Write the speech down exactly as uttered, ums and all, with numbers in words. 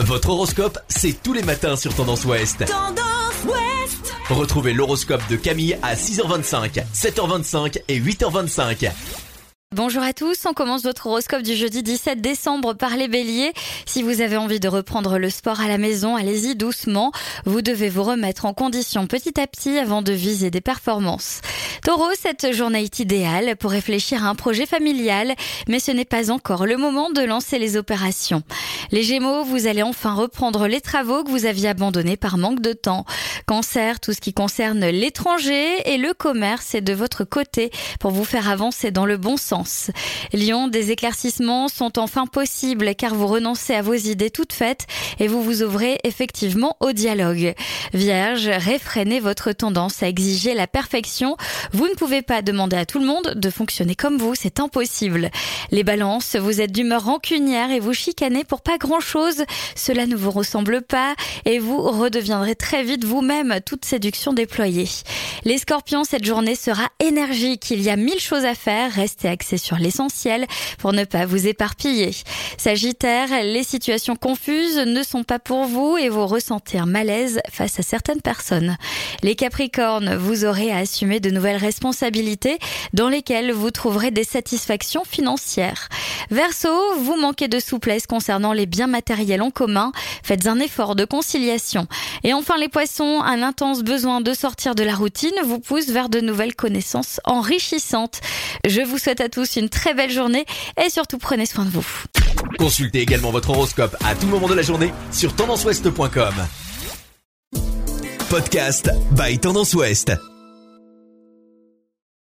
Votre horoscope, c'est tous les matins sur Tendance Ouest. Tendance Ouest. Retrouvez l'horoscope de Camille à six heures vingt-cinq, sept heures vingt-cinq et huit heures vingt-cinq. Bonjour à tous, on commence votre horoscope du jeudi dix-sept décembre par les béliers. Si vous avez envie de reprendre le sport à la maison, allez-y doucement. Vous devez vous remettre en condition petit à petit avant de viser des performances. Taureau, cette journée est idéale pour réfléchir à un projet familial, mais ce n'est pas encore le moment de lancer les opérations. Les Gémeaux, vous allez enfin reprendre les travaux que vous aviez abandonnés par manque de temps. Cancer, tout ce qui concerne l'étranger et le commerce est de votre côté pour vous faire avancer dans le bon sens. Lion, des éclaircissements sont enfin possibles car vous renoncez à vos idées toutes faites et vous vous ouvrez effectivement au dialogue. Vierge, réfrénez votre tendance à exiger la perfection. Vous ne pouvez pas demander à tout le monde de fonctionner comme vous, c'est impossible. Les balances, vous êtes d'humeur rancunière et vous chicanez pour pas grand chose. Cela ne vous ressemble pas et vous redeviendrez très vite vous-même, toute séduction déployée. Les scorpions, cette journée sera énergique. Il y a mille choses à faire, restez axés sur l'essentiel pour ne pas vous éparpiller. Sagittaire, les situations confuses ne sont pas pour vous et vous ressentez un malaise face à certaines personnes. Les Capricornes, vous aurez à assumer de nouvelles responsabilités dans lesquelles vous trouverez des satisfactions financières. Verseau, vous manquez de souplesse concernant les biens matériels en commun. Faites un effort de conciliation. Et enfin les Poissons, un intense besoin de sortir de la routine vous pousse vers de nouvelles connaissances enrichissantes. Je vous souhaite à tous une très belle journée et surtout prenez soin de vous. Consultez également votre horoscope à tout moment de la journée sur tendance ouest point com. Podcast by Tendance Ouest.